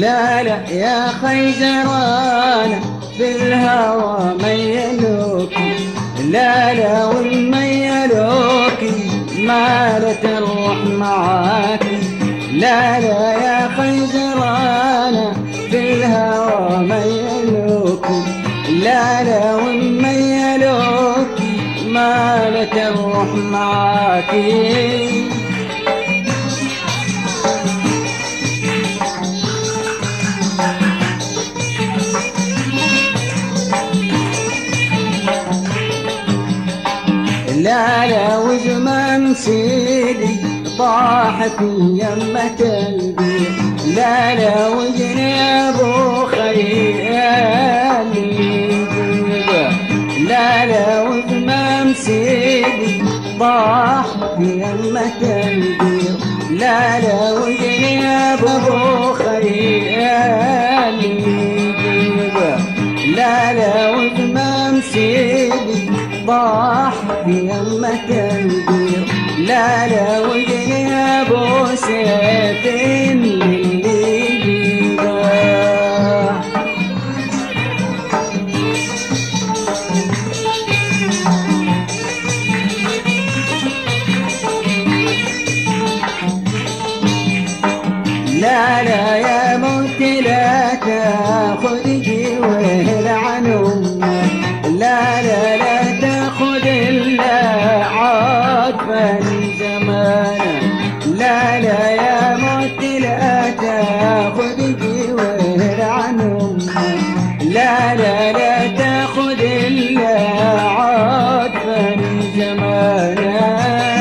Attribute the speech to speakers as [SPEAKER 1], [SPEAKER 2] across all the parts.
[SPEAKER 1] لا لا يا خيزرانة بالهوى ميلوك، لا لا والميلوك مالت الروح معاكي. لا لا يا خيزرانة بالهوى ميلوك، لا لا والميلوك مالت الروح معاكي. لا لا وزمان سيدي طاح في يمة البير، لا لا وجنابه خيالي، لا لا وزمان سيدي طاح في يمة البير، لا لا وجنابه خيالي، لا لا وزمان سيدي طاح في يمة البير، لا لا وجنابه سيف اللي جيبه. لا لا يا موت لا تاخذ جوير عن امك، لا لا لا تاخذ الا عاطفا زمانا، لا لا يا موت لا تاخذ جوير عن امك، لا لا لا تاخذ الا عاطفا زمانا.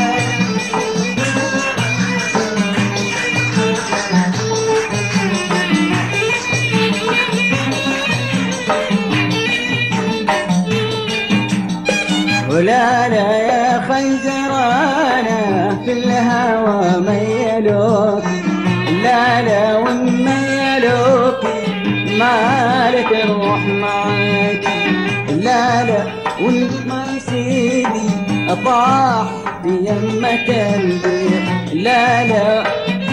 [SPEAKER 1] ولا لا يا خيزرانة في الهوى ميلوك، لا لا وميلوك مالك الروح معاك، لا لا والما سيدي طاح في يمة البير، لا لا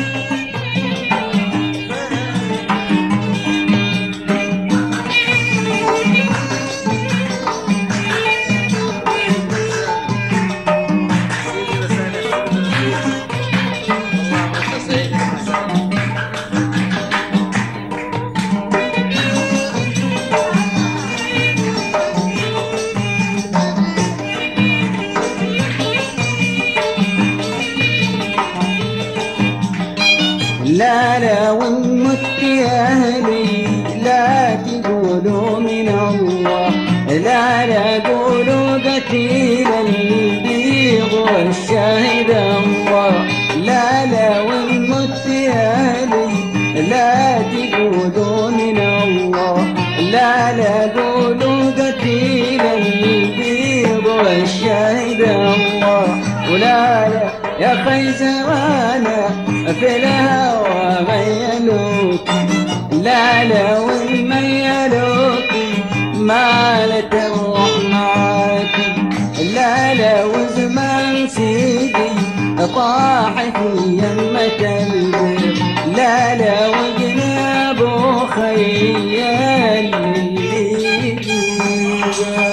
[SPEAKER 1] لا لا ومت يا اهلي لا تقولوا من الله، لا لا قولوا قتيل البيض والشاهد الله، لا لا ومت يا اهلي لا تقولوا من الله، لا لا قولوا قتيل البيض والشاهد الله. ولا لا يا خيزرانة في الهوى ميلوك، لا لا والميلوك مالت الروح معاكي، لا لا وزمان سيدي طاح في يمة البير، لا لا وجنابه خيال اللي